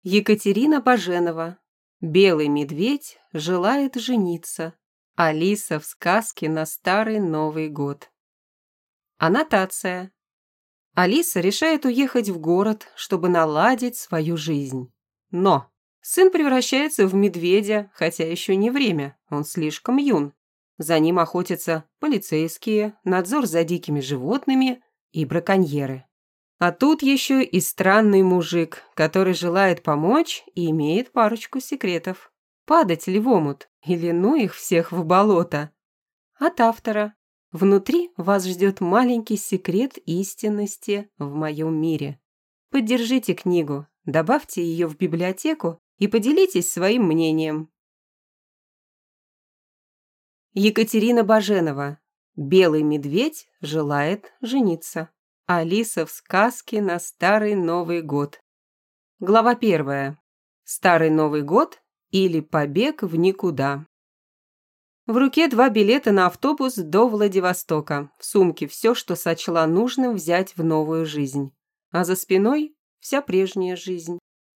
Екатерина Баженова. Белый медведь желает жениться. Алиса в сказке на Старый Новый год. Аннотация. Алиса решает уехать в город, чтобы наладить свою жизнь. Но сын превращается в медведя, хотя еще не время, он слишком юн. За ним охотятся полицейские, надзор за дикими животными и браконьеры. А тут еще и странный мужик, который желает помочь и имеет парочку секретов. Падать ли в омут или ну их всех в болото? От автора. Внутри вас ждет маленький секрет истинности в моем мире. Поддержите книгу, добавьте ее в библиотеку и поделитесь своим мнением. Екатерина Баженова. Белый медведь желает жениться. Алиса в сказке на Старый Новый год. Глава 1. Старый Новый год или побег в никуда. В руке 2 билета на автобус до Владивостока. В сумке все, что сочла нужным взять в новую жизнь. А за спиной вся прежняя жизнь.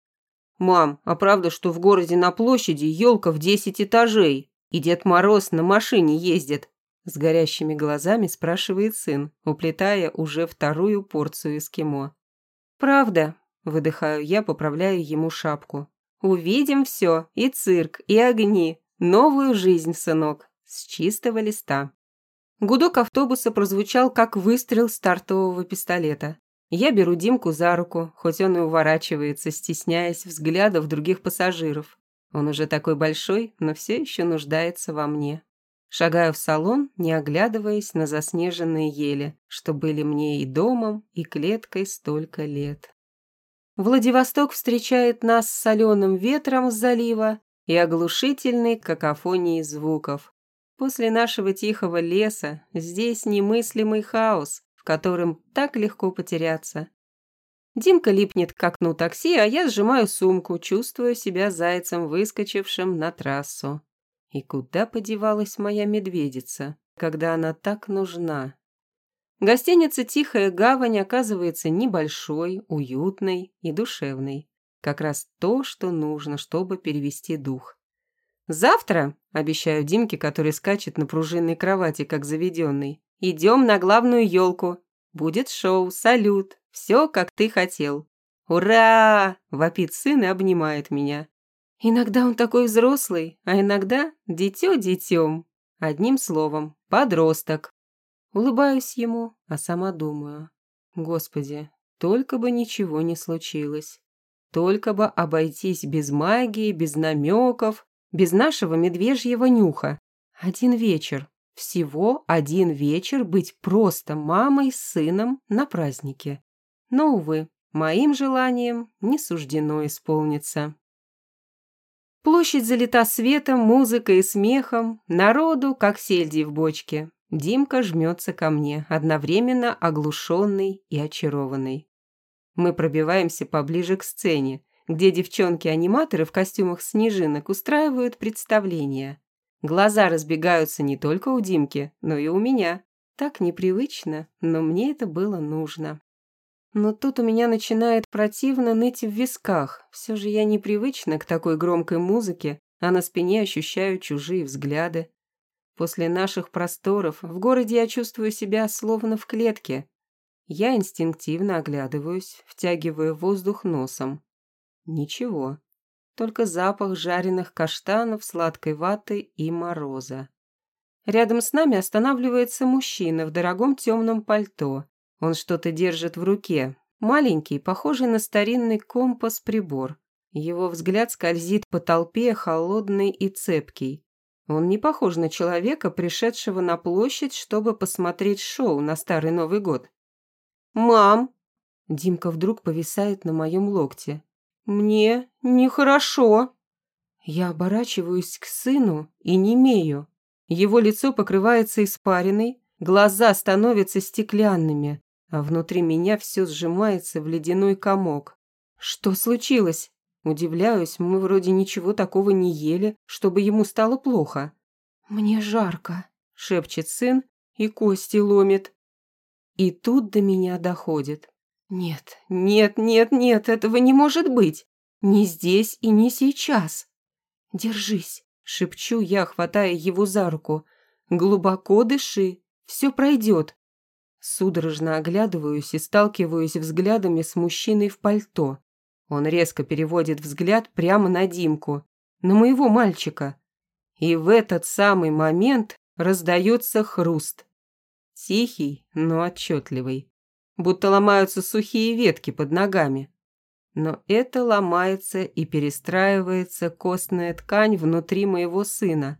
«Мам, а правда, что в городе на площади елка в 10 этажей, и Дед Мороз на машине ездит?» С горящими глазами спрашивает сын, уплетая уже вторую порцию эскимо. «Правда», – выдыхаю я, поправляя ему шапку. «Увидим все, и цирк, и огни, новую жизнь, сынок, с чистого листа». Гудок автобуса прозвучал, как выстрел стартового пистолета. Я беру Димку за руку, хоть он и уворачивается, стесняясь взглядов других пассажиров. Он уже такой большой, но все еще нуждается во мне. Шагаю в салон, не оглядываясь на заснеженные ели, что были мне и домом, и клеткой столько лет. Владивосток встречает нас с соленым ветром с залива и оглушительной какофонией звуков. После нашего тихого леса здесь немыслимый хаос, в котором так легко потеряться. Димка липнет к окну такси, а я сжимаю сумку, чувствуя себя зайцем, выскочившим на трассу. И куда подевалась моя медведица, когда она так нужна? Гостиница «Тихая гавань» оказывается небольшой, уютной и душевной. Как раз то, что нужно, чтобы перевести дух. «Завтра», – обещаю Димке, который скачет на пружинной кровати, как заведенный, – «идем на главную елку. Будет шоу, салют, все, как ты хотел». «Ура!» – вопит сын и обнимает меня. Иногда он такой взрослый, а иногда дитё детём. Одним словом, подросток. Улыбаюсь ему, а сама думаю. Господи, только бы ничего не случилось. Только бы обойтись без магии, без намеков, без нашего медвежьего нюха. Один вечер. Всего один вечер быть просто мамой с сыном на празднике. Но, увы, моим желанием не суждено исполниться. Площадь залита светом, музыкой и смехом, народу, как сельди в бочке. Димка жмется ко мне, одновременно оглушенный и очарованный. Мы пробиваемся поближе к сцене, где девчонки-аниматоры в костюмах снежинок устраивают представление. Глаза разбегаются не только у Димки, но и у меня. Так непривычно, но мне это было нужно. Но тут у меня начинает противно ныть в висках. Все же я непривычна к такой громкой музыке, а на спине ощущаю чужие взгляды. После наших просторов в городе я чувствую себя словно в клетке. Я инстинктивно оглядываюсь, втягивая воздух носом. Ничего. Только запах жареных каштанов, сладкой ваты и мороза. Рядом с нами останавливается мужчина в дорогом темном пальто. Он что-то держит в руке. Маленький, похожий на старинный компас-прибор. Его взгляд скользит по толпе, холодный и цепкий. Он не похож на человека, пришедшего на площадь, чтобы посмотреть шоу на Старый Новый год. «Мам!» Димка вдруг повисает на моем локте. «Мне нехорошо!» Я оборачиваюсь к сыну и немею. Его лицо покрывается испариной, глаза становятся стеклянными, а внутри меня все сжимается в ледяной комок. Что случилось? Удивляюсь, мы вроде ничего такого не ели, чтобы ему стало плохо. «Мне жарко», — шепчет сын и кости ломит. И тут до меня доходит. Нет, нет, нет, нет, этого не может быть. Не здесь и не сейчас. Держись, шепчу я, хватая его за руку. Глубоко дыши, все пройдет. Судорожно оглядываюсь и сталкиваюсь взглядами с мужчиной в пальто. Он резко переводит взгляд прямо на Димку, на моего мальчика. И в этот самый момент раздается хруст. Тихий, но отчетливый. Будто ломаются сухие ветки под ногами. Но это ломается и перестраивается костная ткань внутри моего сына.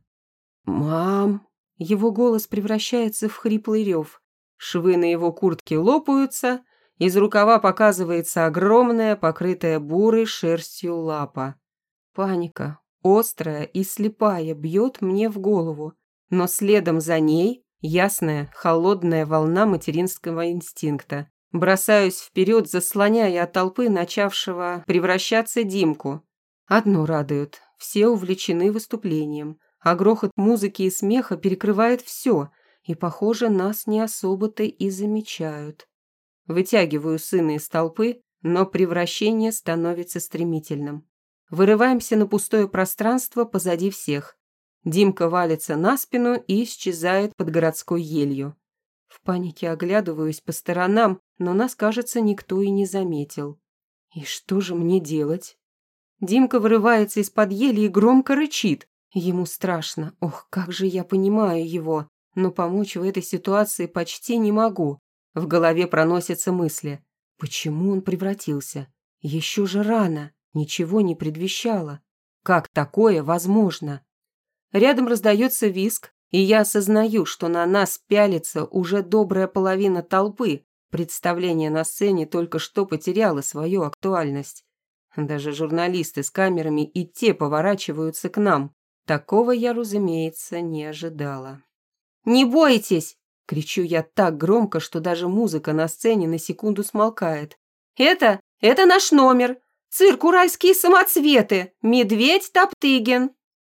«Мам!» Его голос превращается в хриплый рев. Швы на его куртке лопаются, из рукава показывается огромная, покрытая бурой шерстью лапа. Паника, острая и слепая, бьет мне в голову, но следом за ней ясная, холодная волна материнского инстинкта. Бросаюсь вперед, заслоняя от толпы начавшего превращаться Димку. Одно радует – все увлечены выступлением, а грохот музыки и смеха перекрывает все, и, похоже, нас не особо-то и замечают. Вытягиваю сына из толпы, но превращение становится стремительным. Вырываемся на пустое пространство позади всех. Димка валится на спину и исчезает под городской елью. В панике оглядываюсь по сторонам, но нас, кажется, никто и не заметил. И что же мне делать? Димка вырывается из-под ели и громко рычит. Ему страшно. Ох, как же я понимаю его. Но помочь в этой ситуации почти не могу. В голове проносятся мысли. Почему он превратился? Еще же рано. Ничего не предвещало. Как такое возможно? Рядом раздается визг, и я осознаю, что на нас пялится уже добрая половина толпы. Представление на сцене только что потеряло свою актуальность. Даже журналисты с камерами и те поворачиваются к нам. Такого я, разумеется, не ожидала. «Не бойтесь!» – кричу я так громко, что даже музыка на сцене на секунду смолкает. Это наш номер! Цирк «Уральские самоцветы», медведь Топтыгин!»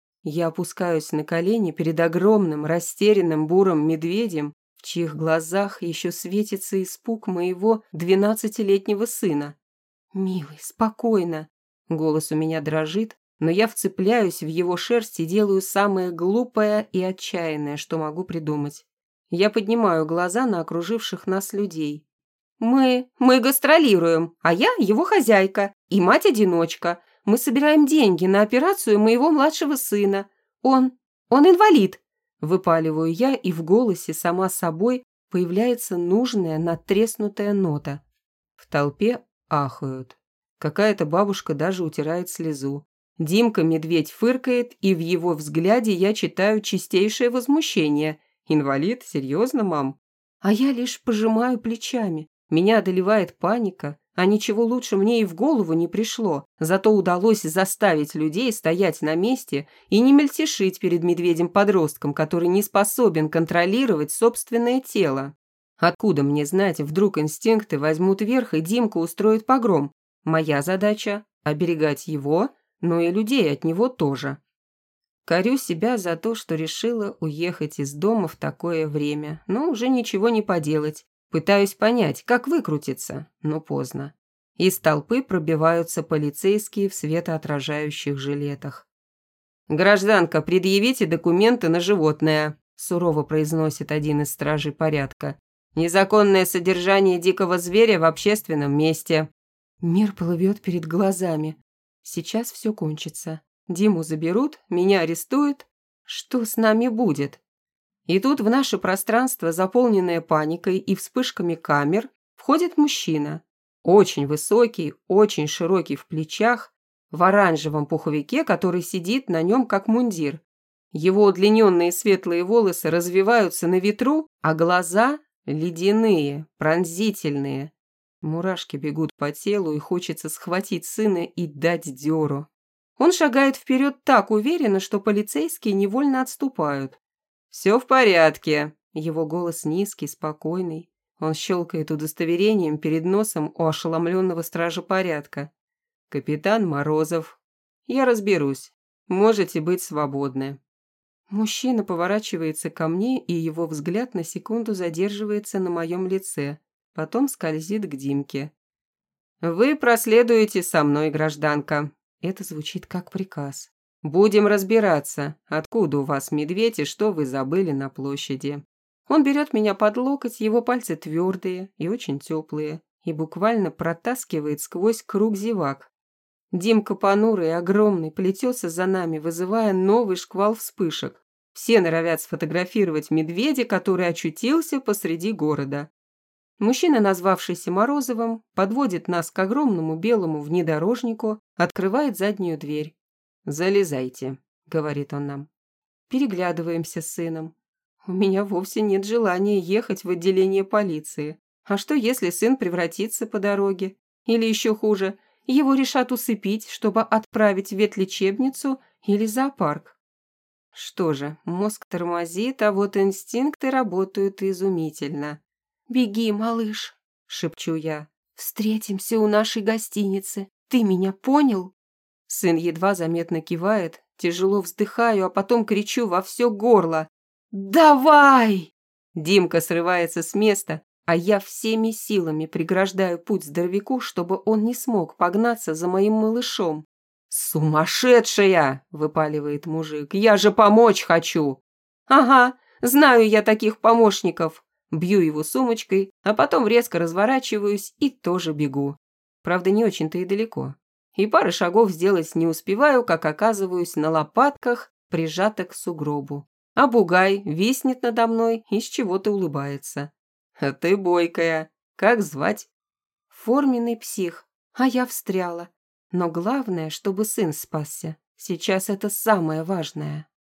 Я опускаюсь на колени перед огромным, растерянным бурым медведем, в чьих глазах еще светится испуг моего 12-летнего сына. «Милый, спокойно!» Голос у меня дрожит, но я вцепляюсь в его шерсть и делаю самое глупое и отчаянное, что могу придумать. Я поднимаю глаза на окруживших нас людей. Мы гастролируем, а я его хозяйка и мать-одиночка. Мы собираем деньги на операцию моего младшего сына. Он инвалид!» Выпаливаю я, и в голосе сама собой появляется нужная надтреснутая нота. В толпе ахают. Какая-то бабушка даже утирает слезу. Димка-медведь фыркает, и в его взгляде я читаю чистейшее возмущение. «Инвалид? Серьезно, мам?» А я лишь пожимаю плечами. Меня одолевает паника, а ничего лучше мне и в голову не пришло. Зато удалось заставить людей стоять на месте и не мельтешить перед медведем-подростком, который не способен контролировать собственное тело. Откуда мне знать, вдруг инстинкты возьмут верх и Димка устроит погром? Моя задача – оберегать его, но и людей от него тоже. Корю себя за то, что решила уехать из дома в такое время, но уже ничего не поделать. Пытаюсь понять, как выкрутиться, но поздно. Из толпы пробиваются полицейские в светоотражающих жилетах. «Гражданка, предъявите документы на животное», – сурово произносит один из стражей порядка. «Незаконное содержание дикого зверя в общественном месте». Мир плывет перед глазами. Сейчас все кончится. Диму заберут, меня арестуют. Что с нами будет? И тут в наше пространство, заполненное паникой и вспышками камер, входит мужчина. Очень высокий, очень широкий в плечах, в оранжевом пуховике, который сидит на нем как мундир. Его удлиненные светлые волосы развиваются на ветру, а глаза ледяные, пронзительные. Мурашки бегут по телу, и хочется схватить сына и дать дёру. Он шагает вперед так уверенно, что полицейские невольно отступают. «Все в порядке». Его голос низкий, спокойный. Он щелкает удостоверением перед носом у ошеломленного стража порядка. «Капитан Морозов. Я разберусь. Можете быть свободны». Мужчина поворачивается ко мне, и его взгляд на секунду задерживается на моем лице, потом скользит к Димке. «Вы проследуете со мной, гражданка. Это звучит как приказ. «Будем разбираться, откуда у вас медведь и что вы забыли на площади». Он берет меня под локоть, его пальцы твердые и очень теплые, и буквально протаскивает сквозь круг зевак. Димка понурый и огромный плетется за нами, вызывая новый шквал вспышек. Все норовят сфотографировать медведя, который очутился посреди города. Мужчина, назвавшийся Морозовым, подводит нас к огромному белому внедорожнику, открывает заднюю дверь. «Залезайте», — говорит он нам. Переглядываемся с сыном. У меня вовсе нет желания ехать в отделение полиции. А что, если сын превратится по дороге? Или еще хуже, его решат усыпить, чтобы отправить в ветлечебницу или зоопарк? Что же, мозг тормозит, а вот инстинкты работают изумительно. «Беги, малыш», — шепчу я. «Встретимся у нашей гостиницы. Ты меня понял?» Сын едва заметно кивает, тяжело вздыхаю, а потом кричу во все горло. «Давай!» Димка срывается с места, а я всеми силами преграждаю путь здоровяку, чтобы он не смог погнаться за моим малышом. «Сумасшедшая!» – выпаливает мужик. «Я же помочь хочу!» «Ага, знаю я таких помощников!» Бью его сумочкой, а потом резко разворачиваюсь и тоже бегу. Правда, не очень-то и далеко. И пары шагов сделать не успеваю, как оказываюсь на лопатках, прижата к сугробу. А бугай виснет надо мной и с чего-то улыбается. «А ты бойкая. Как звать?» Форменный псих, а я встряла. Но главное, чтобы сын спасся. Сейчас это самое важное.